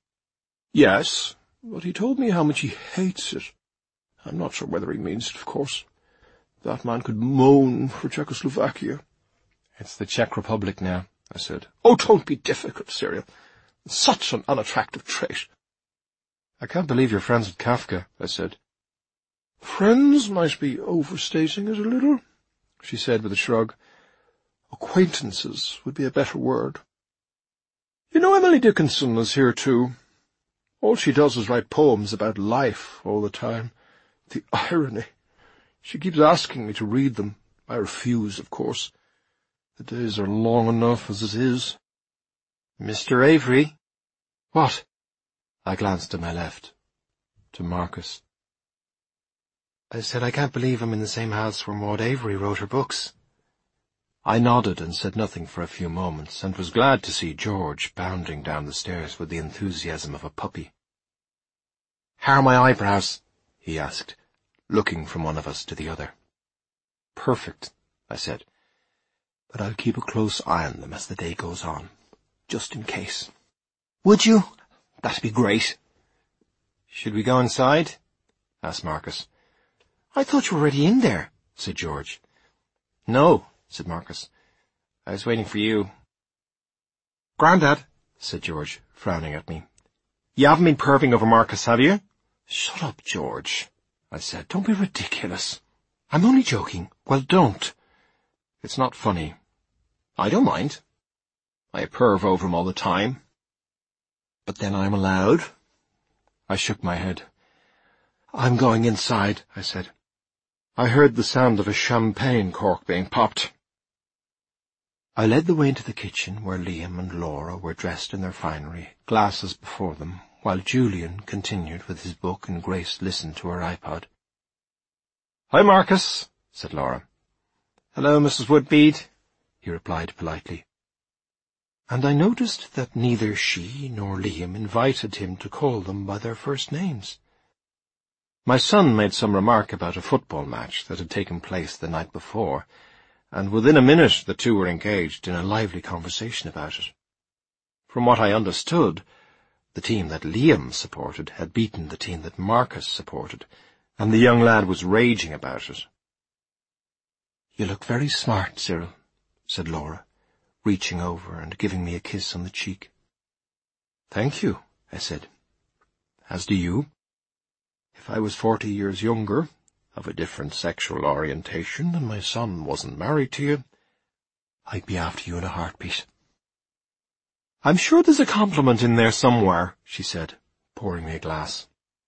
"Yes, but he told me how much he hates it. I'm not sure whether he means it, of course. That man could moan for Czechoslovakia. It's the Czech Republic now, I said. Oh, don't be difficult, Cyril. It's such an unattractive trait. I can't believe you're friends with Kafka, I said. Friends might be overstating it a little, she said with a shrug. Acquaintances would be a better word. You know, Emily Dickinson is here too. All she does is write poems about life all the time. The irony. She keeps asking me to read them. I refuse, of course. The days are long enough as it is. Mister Avery? What? I glanced to my left. To Marcus. I said, I can't believe I'm in the same house where Maud Avery wrote her books. I nodded and said nothing for a few moments, and was glad to see George bounding down the stairs with the enthusiasm of a puppy. "How are my eyebrows?" he asked, looking from one of us to the other. "Perfect," I said, "but I'll keep a close eye on them as the day goes on, just in case." "Would you? That'd be great." "Should we go inside?" asked Marcus. "I thought you were already in there," said George. "No," said Marcus. "I was waiting for you." "Grandad," said George, frowning at me, "you haven't been perving over Marcus, have you?" "Shut up, George," I said. "Don't be ridiculous." "I'm only joking." "Well, don't. It's not funny. I don't mind. I perv over him all the time. But then I'm allowed." I shook my head. "I'm going inside," I said. I heard the sound of a champagne cork being popped. I led the way into the kitchen, where Liam and Laura were dressed in their finery, glasses before them, while Julian continued with his book and Grace listened to her iPod. "Hi, Marcus," said Laura. "Hello, Missus Woodbead," he replied politely. And I noticed that neither she nor Liam invited him to call them by their first names. My son made some remark about a football match that had taken place the night before, and within a minute the two were engaged in a lively conversation about it. From what I understood, the team that Liam supported had beaten the team that Marcus supported, and the young lad was raging about it. "You look very smart, Cyril," said Laura, reaching over and giving me a kiss on the cheek. "Thank you," I said. "As do you. If I was forty years younger, of a different sexual orientation, and my son wasn't married to you, I'd be after you in a heartbeat." "I'm sure there's a compliment in there somewhere," she said, pouring me a glass.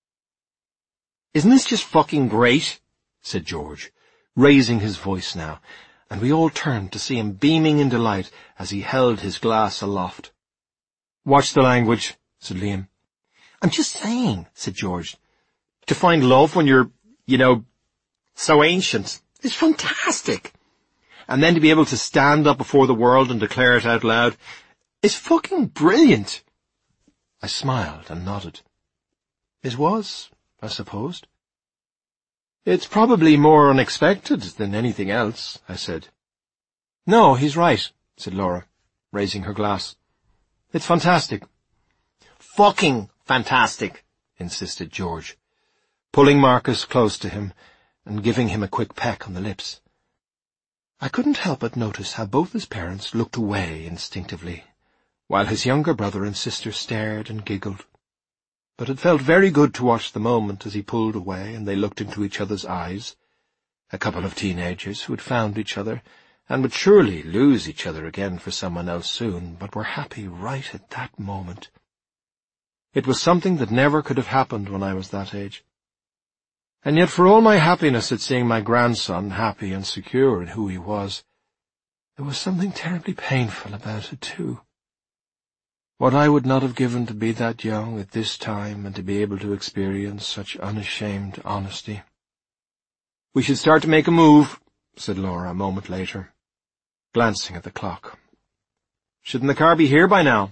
"Isn't this just fucking great?" said George, raising his voice now, and we all turned to see him beaming in delight as he held his glass aloft. "Watch the language," said Liam. "I'm just saying," said George. "To find love when you're, you know, so ancient is fantastic. And then to be able to stand up before the world and declare it out loud is fucking brilliant." I smiled and nodded. It was, I supposed. "It's probably more unexpected than anything else," I said. "No, he's right," said Laura, raising her glass. "It's fantastic." "Fucking fantastic," insisted George, pulling Marcus close to him and giving him a quick peck on the lips. I couldn't help but notice how both his parents looked away instinctively, while his younger brother and sister stared and giggled. But it felt very good to watch the moment as he pulled away and they looked into each other's eyes, a couple of teenagers who had found each other and would surely lose each other again for someone else soon, but were happy right at that moment. It was something that never could have happened when I was that age. And yet for all my happiness at seeing my grandson happy and secure in who he was, there was something terribly painful about it too. What I would not have given to be that young at this time and to be able to experience such unashamed honesty. "We should start to make a move," said Laura a moment later, glancing at the clock. "Shouldn't the car be here by now?"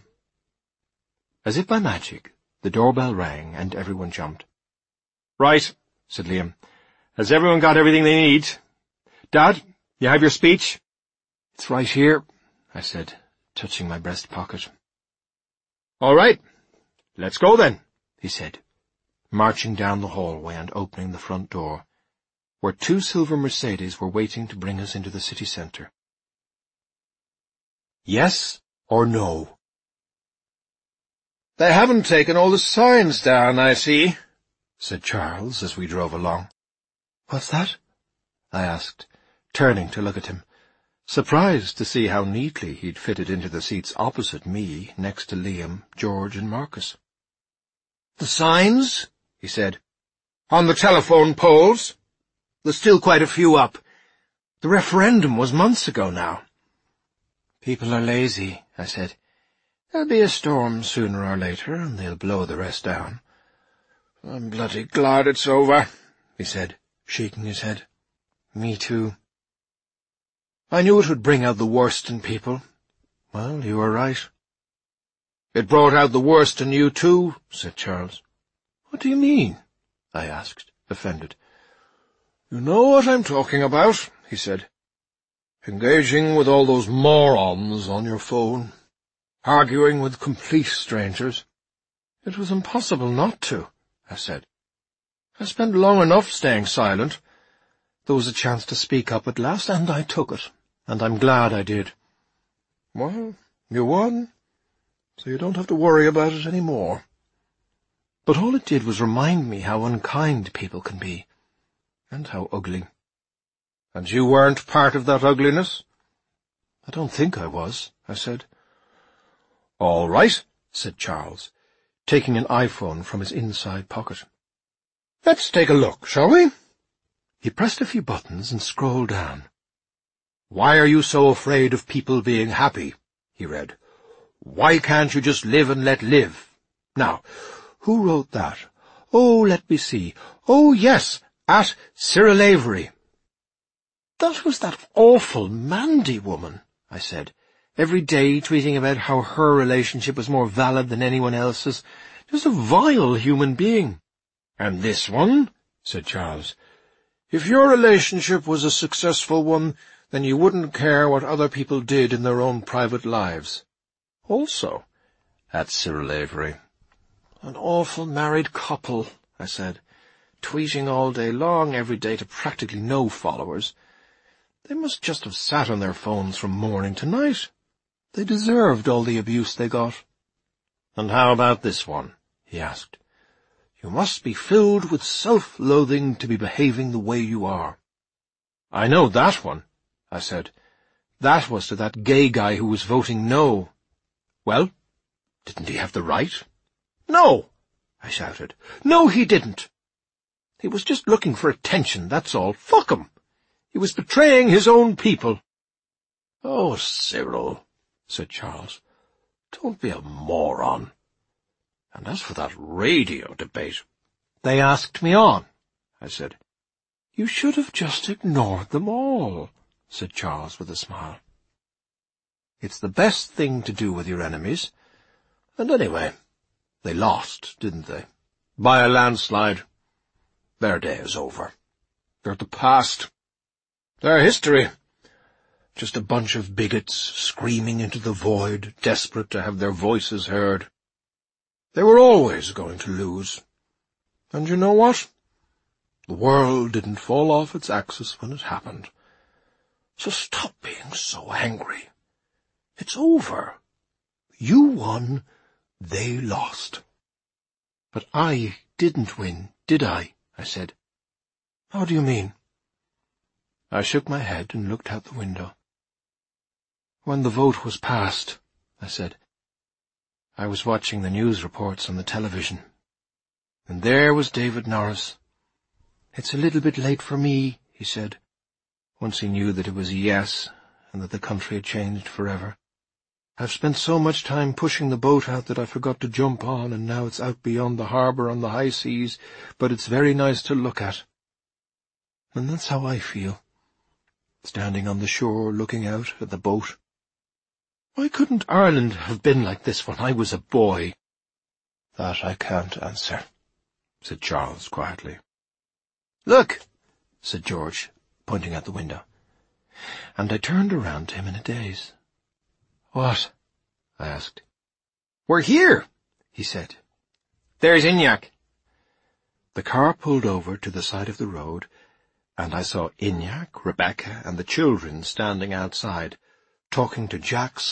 As if by magic, the doorbell rang and everyone jumped. "Right," said Liam. "Has everyone got everything they need? Dad, you have your speech?" "It's right here," I said, touching my breast pocket. "All right, let's go then," he said, marching down the hallway and opening the front door, where two silver Mercedes were waiting to bring us into the city centre. Yes or no? "They haven't taken all the signs down, I see," said Charles as we drove along. "What's that?" I asked, turning to look at him, surprised to see how neatly he'd fitted into the seats opposite me, next to Liam, George and Marcus. "The signs," he said, "on the telephone poles. There's still quite a few up. The referendum was months ago now." "People are lazy," I said. "There'll be a storm sooner or later, and they'll blow the rest down." "I'm bloody glad it's over," he said, shaking his head. "Me too. I knew it would bring out the worst in people." "Well, you were right." "It brought out the worst in you too," said Charles. "What do you mean?" I asked, offended. "You know what I'm talking about," he said. "Engaging with all those morons on your phone. Arguing with complete strangers." "It was impossible not to," I said. "I spent long enough staying silent. There was a chance to speak up at last, and I took it, and I'm glad I did." "Well, you won, so you don't have to worry about it any more." But all it did was remind me how unkind people can be, and how ugly. "And you weren't part of that ugliness?" "I don't think I was," I said. "All right," said Charles, taking an iPhone from his inside pocket. "Let's take a look, shall we?" He pressed a few buttons and scrolled down. "Why are you so afraid of people being happy?" he read. "Why can't you just live and let live? Now, who wrote that? Oh, let me see. Oh, yes, at Cyril Avery." "That was that awful Mandy woman," I said, "every day tweeting about how her relationship was more valid than anyone else's. Just a vile human being." "And this one?" said Charles. "If your relationship was a successful one, then you wouldn't care what other people did in their own private lives. Also, at Cyril Avery." "An awful married couple," I said, "tweeting all day long, every day, to practically no followers. They must just have sat on their phones from morning to night. They deserved all the abuse they got." "And how about this one?" he asked. "You must be filled with self-loathing to be behaving the way you are." "I know that one," I said. "That was to that gay guy who was voting no." "Well, didn't he have the right?" "No," I shouted. "No, he didn't. He was just looking for attention, that's all. Fuck him. He was betraying his own people." "Oh, Cyril," said Charles, "don't be a moron. And as for that radio debate—" "They asked me on," I said. "You should have just ignored them all," said Charles with a smile. "It's the best thing to do with your enemies. And anyway, they lost, didn't they? By a landslide. Their day is over. They're the past. They're history. Just a bunch of bigots screaming into the void, desperate to have their voices heard. They were always going to lose. And you know what? The world didn't fall off its axis when it happened. So stop being so angry. It's over. You won, they lost." "But I didn't win, did I?" I said. "How do you mean?" I shook my head and looked out the window. "When the vote was passed," I said, "I was watching the news reports on the television, and there was David Norris. 'It's a little bit late for me,' he said, once he knew that it was a yes and that the country had changed forever. 'I've spent so much time pushing the boat out that I forgot to jump on, and now it's out beyond the harbour on the high seas, but it's very nice to look at.' And that's how I feel, standing on the shore looking out at the boat. Why couldn't Ireland have been like this when I was a boy?" "That I can't answer," said Charles quietly. "Look," said George, pointing out the window. And I turned around to him in a daze. "What?" I asked. "We're here," he said. "There's Inyak." The car pulled over to the side of the road, and I saw Inyak, Rebecca, and the children standing outside, talking to Jack